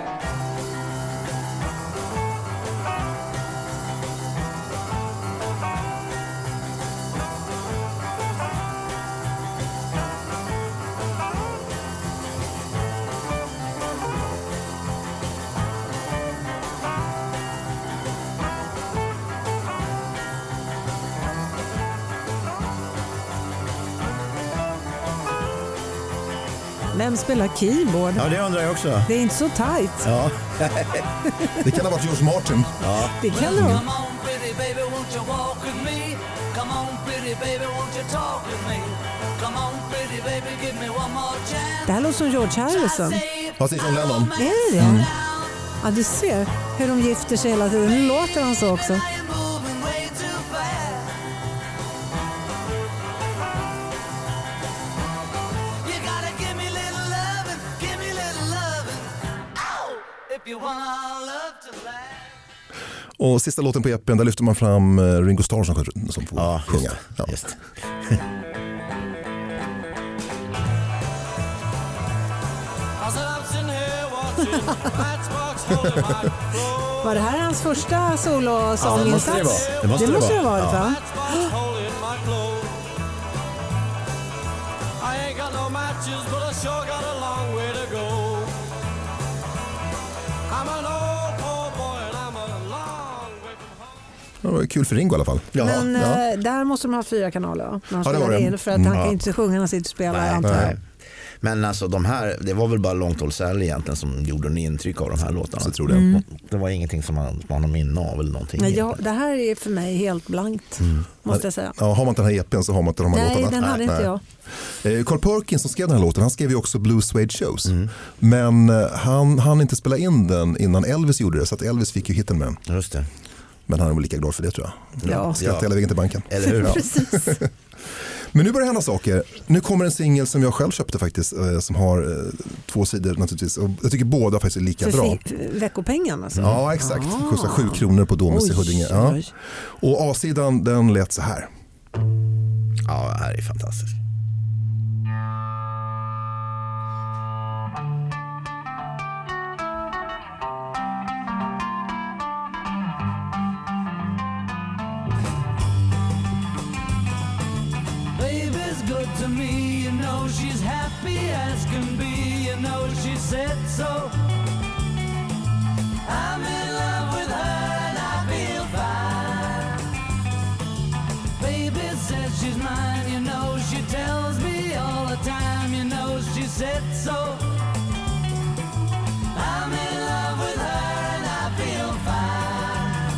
Vem spelar keyboard? Ja, det undrar jag också. Det är inte så tajt. Ja. Det kan ha varit George Martin. Ja. Det kan det vara. Come on, pretty baby, won't you walk with me? Come on, pretty baby, won't you talk with me? Come on, pretty baby, give me one more chance. Det här låter som George Harrison. Fast det är John Lennon. Är det? Ja, du ser hur de gifter sig hela tiden. Nu låter han så också. Och sista låten på EPn, där lyfter man fram Ringo Starr som får sjunga. Ja. Just. Var det här hans första solosånginsats? Det måste det ha varit, va? Det var kul för Ringo i alla fall. Men där måste de ha 4 kanaler, va? När de det var spelar det. in, för att han kan inte sjunga när han sitter och spelar. Nej. Men alltså de här, det var väl bara Long Tall Sally egentligen som gjorde en intryck av de här låtarna. Så jag tror det. Det var ingenting som man har minne av eller någonting. Nej, det här är för mig helt blankt, måste jag säga. Ja, har man inte den här EPn så har man inte de här låtarna. Nej, den hade inte jag. Carl Perkins som skrev den här låten, han skrev ju också Blue Suede Shows. Men han hann inte spela in den innan Elvis gjorde det, så att Elvis fick ju hitten med den. Just det. Men han är väl lika glad för det, tror jag. Ja. Skatta hela vägen till banken. Eller hur? Precis. Men nu börjar det hända saker. Nu kommer en singel som jag själv köpte faktiskt, som har 2 sidor naturligtvis. Och jag tycker båda faktiskt är lika bra. Veckopengen alltså? Ja, exakt. Kostar 7 kronor på Domus i Huddinge. Ja. Och A-sidan, den lät så här. Ja, det här är fantastiskt. To me, you know she's happy as can be. You know she said so. I'm in love with her and I feel fine. Baby says she's mine. You know she tells me all the time. You know she said so. I'm in love with her and I feel fine.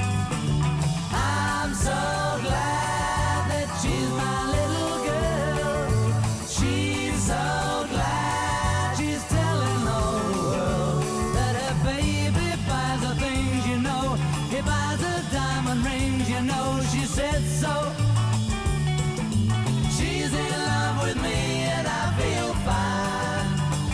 I'm so glad that she's my little girl. She's so glad she's telling the whole world that her baby buys her things, you know. He buys her diamond rings, you know. She said so. She's in love with me and I feel fine.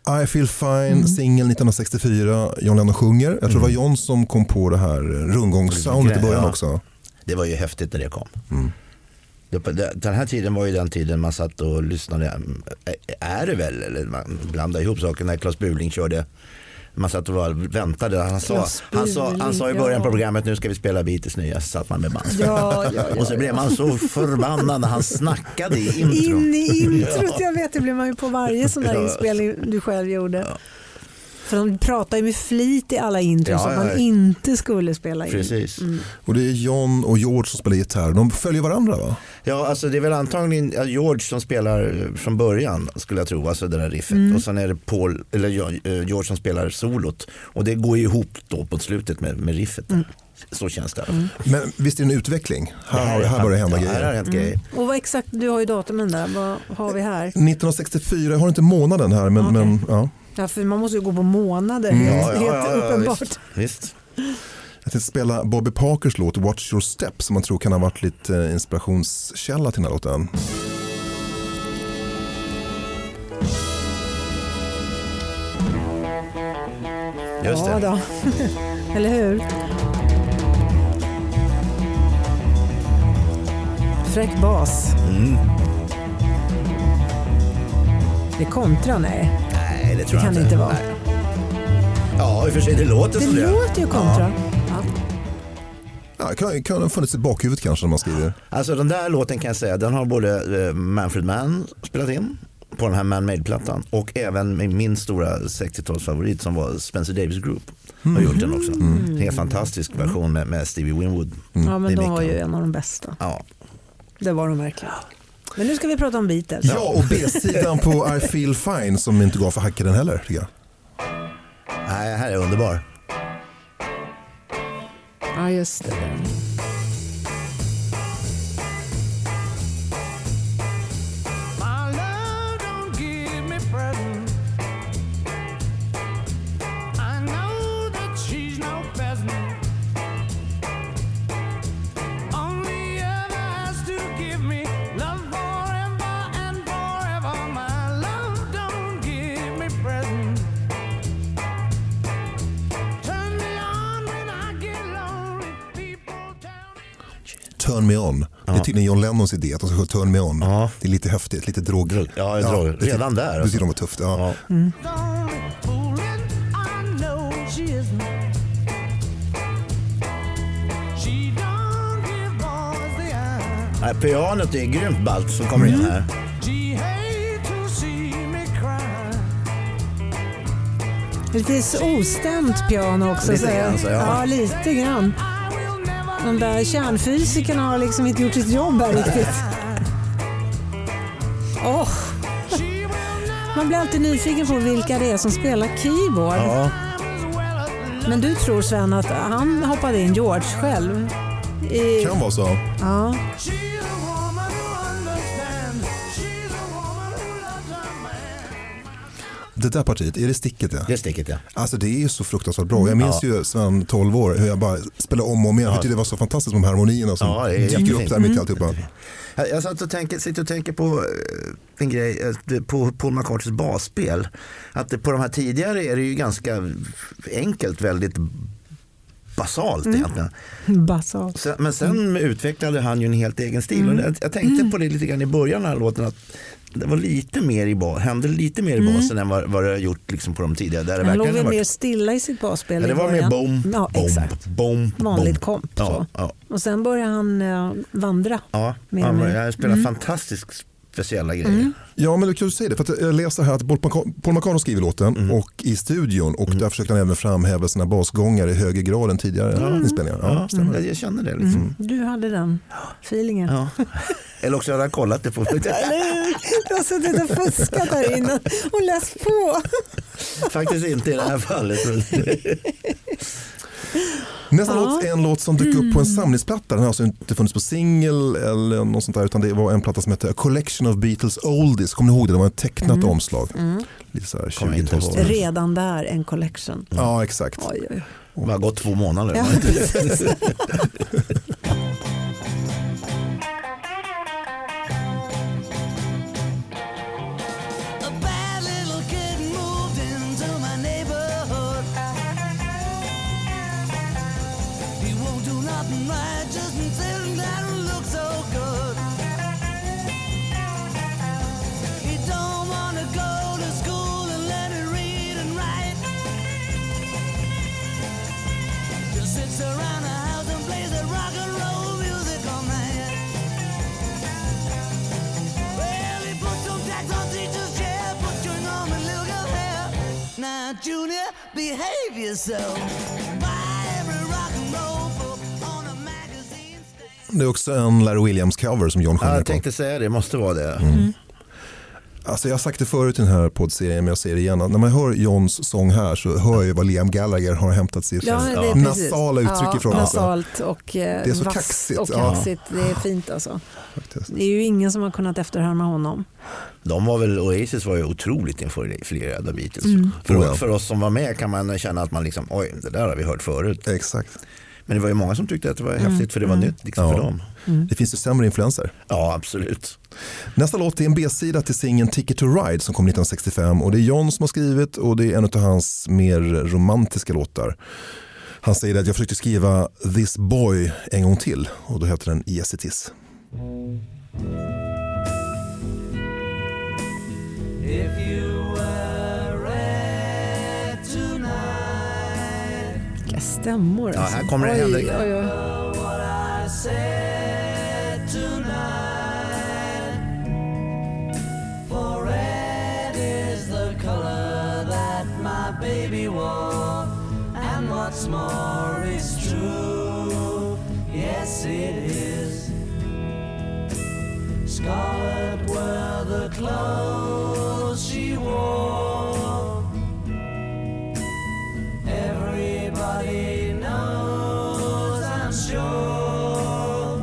I Feel Fine, singel 1964. John Lennon sjunger. Jag tror det var John som kom på det här rundgångssoundet i början också. Det var ju häftigt när det kom. Den här tiden var ju den tiden man satt och lyssnade. Är det väl? Eller man blandade ihop saker när Claes Burling körde. Man satt och väntade. Han sa i början på programmet, nu ska vi spela Beatles nya. Så satt man med bandspelare. Och så blev man så förbannad när han snackade i intro. In i introt, jag vet, det blev man ju på varje sån där inspelning du själv gjorde. Ja. För de pratar ju med flit i alla intron så att man inte skulle spela in. Precis. Och det är John och George som spelar gitarr. De följer varandra, va? Ja, alltså det är väl antagligen George som spelar från början, skulle jag tro, alltså det där riffet. Och sen är det George som spelar solot. Och det går ju ihop då på slutet med riffet. Så känns det. Men visst är det en utveckling? Här börjar hända grejer. Här har hänt grejer. Och vad exakt, du har ju datumen där. Vad har vi här? 1964, jag har inte månaden här, men ja. Ja, för man måste ju gå på månader, helt uppenbart. Visst. Jag tänkte spela Bobby Parkers låt Watch Your Step som man tror kan ha varit lite inspirationskälla till den här låten. Just det. Ja då. Eller hur? Fräck bas. Det kontra, nej. Nej, det tror jag kan inte. Det inte vara. Nej. Ja, i och för sig, det låter som det. Det låter ju kontra. Ja, kan ha funnits i bakhuvudet kanske när man skriver. Alltså den där låten kan jag säga, den har både Manfred Mann spelat in på den här Man-Made-plattan och även min stora 60-talsfavorit som var Spencer Davis Group har gjort den också. En fantastisk version med Stevie Winwood. Ja, men de var ju en av de bästa. Ja. Det var de verkligen. Men nu ska vi prata om Beatles. Ja, och B-sidan på I Feel Fine som inte går för hacka den heller, tycker jag. Nej, här är underbar. Ja, just det. Turn Me On. Det är tydligen John Lennons idé att de ska Turn Me On. Ja. Det är lite häftigt, lite droger. Ja, redan där. Det tycker de var tufft. Ja. Pianot är grymt ballt som kommer in här. Lite ostämt piano också. Lite grann, så, ja, lite grann. De där kärnfysikerna har liksom inte gjort sitt jobb här riktigt. Man blir alltid nyfiken på vilka det är som spelar keyboard. Ja. Men du tror, Sven, att han hoppade in George själv? Kan vara så. Ja. Det där partiet, är det sticket? Ja? Det är sticket, ja. Alltså det är ju så fruktansvärt bra. Jag minns ju Sven 12 år hur jag bara spelade om och om igen. Jag tyckte det var så fantastiskt med harmonierna som dyker upp där mitt i alltihopa. Jag satt och sitter och tänker på en grej på Paul McCartneys basspel. Att på de här tidigare är det ju ganska enkelt, väldigt basalt egentligen. Basalt. Men sen utvecklade han ju en helt egen stil. Och jag tänkte på det lite grann i början av låten, att det var lite mer i hände lite mer i basen än vad det har gjort liksom på de tidigare. Där han låg mer stilla i sitt basspel. Ja, det var mer bom, vanligt komp. Ja. Och sen började han vandra. Ja, jag spelar fantastiskt speciella grejer. Ja, men du kan ju säga det, för att jag läser här att Paul McCartney skriver låten och i studion, och där försökte han även framhäva sina basgångar i högre grad än tidigare inspelningar. Ja, jag känner det liksom. Du hade den feelingen. Ja. Eller också hade jag kollat det på. Du har suttit och fuskat här innan och läst på. Faktiskt inte i det här fallet. Nästa låt är en låt som dyker upp på en samlingsplatta. Den har alltså inte funnits på singel eller något sånt där, utan det var en platta som hette A Collection of Beatles Oldies. Kommer ni ihåg det? Det var ett tecknat omslag. Lite så här 20-tals. Redan där en collection. Ja, exakt. Oj. Det har gått 2 månader. Ja, precis. A bad little kid moved Junior, behave yourself. Buy every rock and roll book on a magazine stand. Det är också en Larry Williams-cover som John sjunger Jag på. tänkte säga det, måste vara det. Alltså jag har sagt det förut i den här poddserien, men jag säger det igen. När man hör Johns sång här så hör jag vad Liam Gallagher har hämtat sitt nasala uttryck ifrån. Nasalt och Det är så vasst kaxigt. och kaxigt. Det är fint alltså. Faktiskt. Det är ju ingen som har kunnat efterhärma honom. Oasis var ju otroligt influerade av Beatles. För oss som var med kan man känna att man liksom, oj, det där har vi hört förut. Exakt. Men det var ju många som tyckte att det var häftigt för det var nytt liksom för dem. Det finns ju sämre influenser. Ja, absolut. Nästa låt är en B-sida till singeln Ticket to Ride som kom 1965 och det är John som har skrivit och det är en av hans mer romantiska låtar. Han säger att jag försökte skriva This Boy en gång till och då heter den Yes It Is. If you were red tonight, Vilka stämmor Ja, alltså. här kommer det Henrik. what I said tonight. For red is the color that my baby wore, and what's more is true. Yes, it is. Scarlet were the clothes she wore. Everybody knows, I'm sure.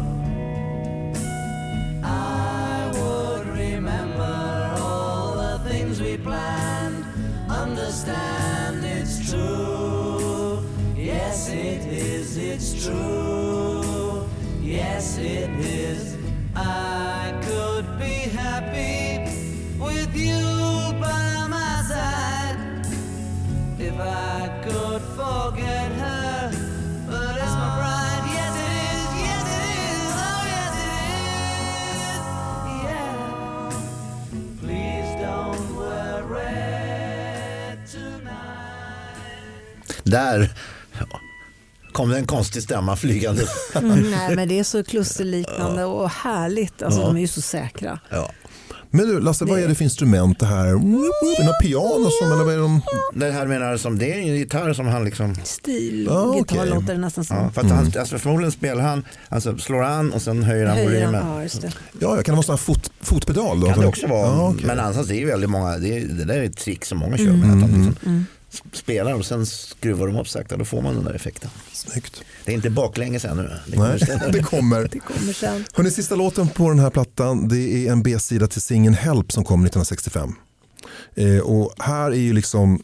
I would remember all the things we planned. Understand it's true. Yes, it is, it's true. Yes, it is. I could be happy with you by my side if I could forget her, but it's my pride. Yes it is, yes it is, oh yes it is, yeah. Please don't wear red tonight. Där kom det en konstig stämma flygande. Nej, men det är så klusterliknande och härligt. Alltså, de är ju så säkra. Ja. Men du Lasse, vad är det för instrument det här? Är det några piano som, eller vad är de? Det här menar som det är en gitarr som han liksom Stil, okej. gitarr låter det nästan som. ja, för att han, alltså förmodligen spelar han, alltså slår han och sen höjer han volymen. Ja, just det. Ja, kan det vara sån här fotpedal då? Kan det också vara, Ja, okej. men annars det är ju väldigt många, det där är ett trick som många kör med, att de liksom spelar och sen skruvar de upp sakta, då får man den där effekten. Snyggt. Det är inte baklänges ännu. Nej, det kommer. Det kommer sen. Hörrni, sista låten på den här plattan, det är en B-sida till singeln Help som kom 1965. Och här är ju liksom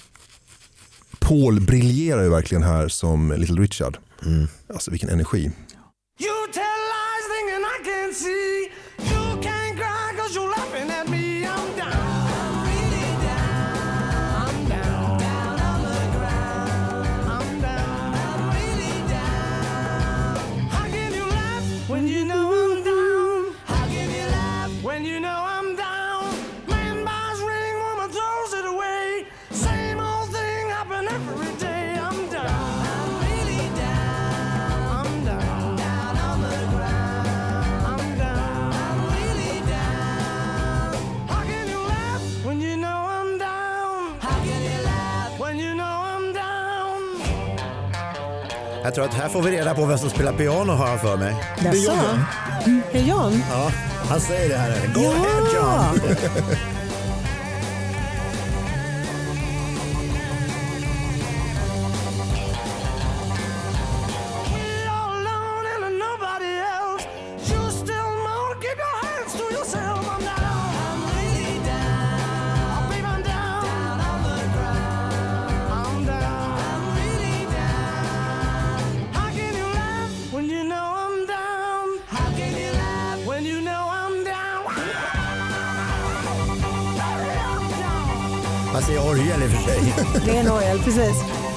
Paul briljerar ju verkligen här som Little Richard. Alltså vilken energi. You tell lies thinking I can't see. You can't cry 'cause you're laughing at me. I'm down. I'm really down. I'm down. Down on the ground. I'm down. I'm really down. How can you laugh when you know I'm down? How can you laugh when you know I'm down? Man buys ring, woman throws it away. Same old thing happen every day. I'm down. I'm really down. I'm down. Down on the ground. I'm down. I'm really down. How can you laugh when you know I'm down? How can you laugh when you know I'm down? Jag tror att här får vi reda på vem som spelar piano, har jag för mig. Jaså? Är John? Ja, han säger det här. Go ahead John. We're all alone and nobody else. You still moan, keep your hands to yourself. I'm down. I'm really down. Oh, babe, I'm down. Down on the ground. I'm down. I'm really down. How can you laugh when you know I'm down? How can you laugh when you know I'm down? Alltså jag orgel i och för sig. Det är en orgel, precis.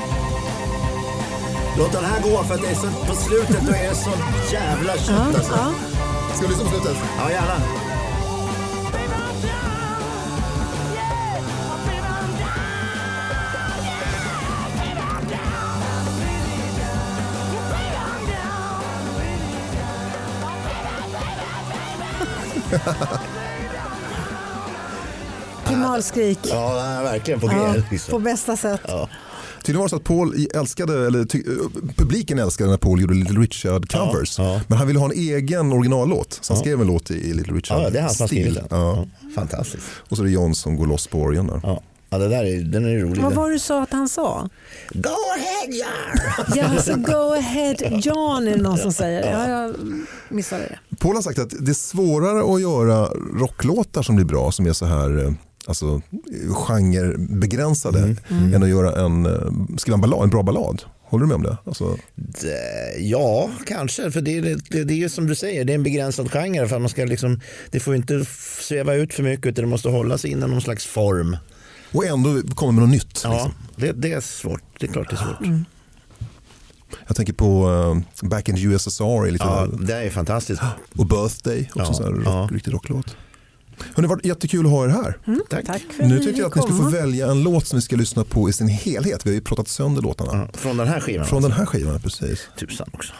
Låt den här gå för att det är så, på slutet då är det så jävla kött alltså. Ja. Ska vi lyssna på slutet? Ja, gärna. Babe, I'm down. Yeah. Oh, babe, I'm down. Yeah. Babe, I'm down. I'm really down. Babe, I'm down. I'm really down. Oh, baby, baby, baby. Primalskrik. Ja, verkligen på grejer. Liksom. På bästa sätt. Ja. Tydligen var det så att Paul älskade, eller publiken älskade när Paul gjorde Little Richard covers. Ja. Men han ville ha en egen originallåt. Så han skrev en låt i Little Richard. Ja, det är han som har skrivit den. Ja. Fantastiskt. Och så är det John som går loss på orgeln där. Ja, det där den är rolig. Vad var det du sa att han sa? Go ahead, Jar! Ja, så go ahead John är det någon som säger. Ja, jag missade det. Paul har sagt att det är svårare att göra rocklåtar som blir bra, som är så här alltså genrebegränsade, än att göra skriva en bra ballad. Håller du med om det? Alltså... Ja, kanske. För det är ju som du säger, det är en begränsad genre. För man ska liksom, det får inte sväva ut för mycket, utan det måste hålla sig inom någon slags form. Och ändå komma med något nytt. Ja, liksom. det är svårt. Det är klart det är svårt. Jag tänker på Back in the USSR. Ja, det är fantastiskt. Och Birthday, också så här riktig rocklåt. Det har varit jättekul att ha er här. Tack för Nu tycker jag att ni ska få välja en låt som vi ska lyssna på i sin helhet. Vi har ju pratat sönder låtarna. Från den här skivan? Från den här skivan, precis. Tusan också.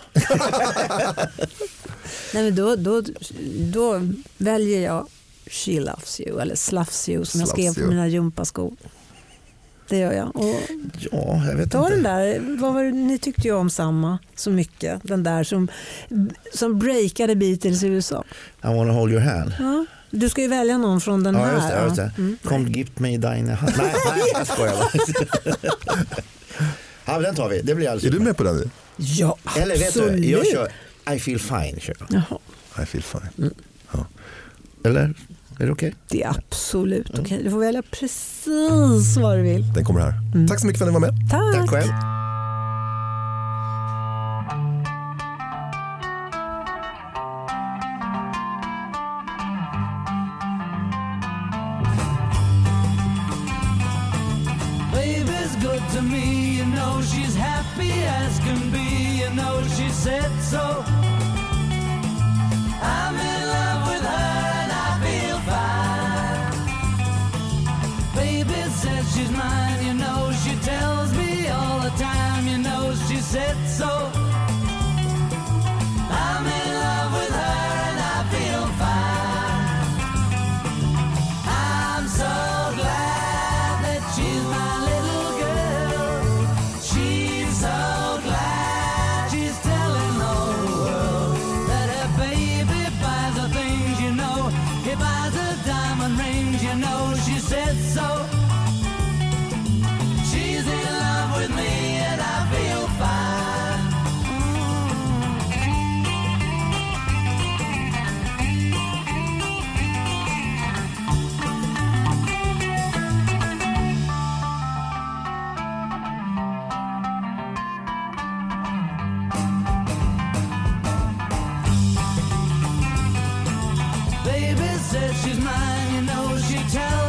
Nej, men då väljer jag She Loves You eller Sluffs You som jag skrev på mina gympaskor. Det gör jag. Och ja, jag vet inte. Den där, ni tyckte ju om samma så mycket. Den där som breakade Beatles i USA. I wanna hold your hand. Ja. Du ska ju välja någon från den här. Just det. Come give me dine hand. Nej, jag skojar bara. Ja, den tar vi. Det blir alltså. Är du med på den? Ja, absolut. Eller vet du, jag kör I feel fine. Jaha. I feel fine. Ja. Eller? Är det okej? Det är absolut okej. Du får välja precis vad du vill. Den kommer här. Tack så mycket för att ni var med. Tack själv. Baby's good to me, you know she's happy as can be, you know she said so. I'm in love with her and I feel fine. Baby says she's mine, you know she tells me all the time, you know she said so. I'm in love with her and I feel fine. I'm so glad that she's my little girl. She's so glad she's telling the whole world that her baby buys her things, you know. He buys her diamond rings, you know she said so. She's in love with me and I feel fine. Baby says she's mine, you know she tells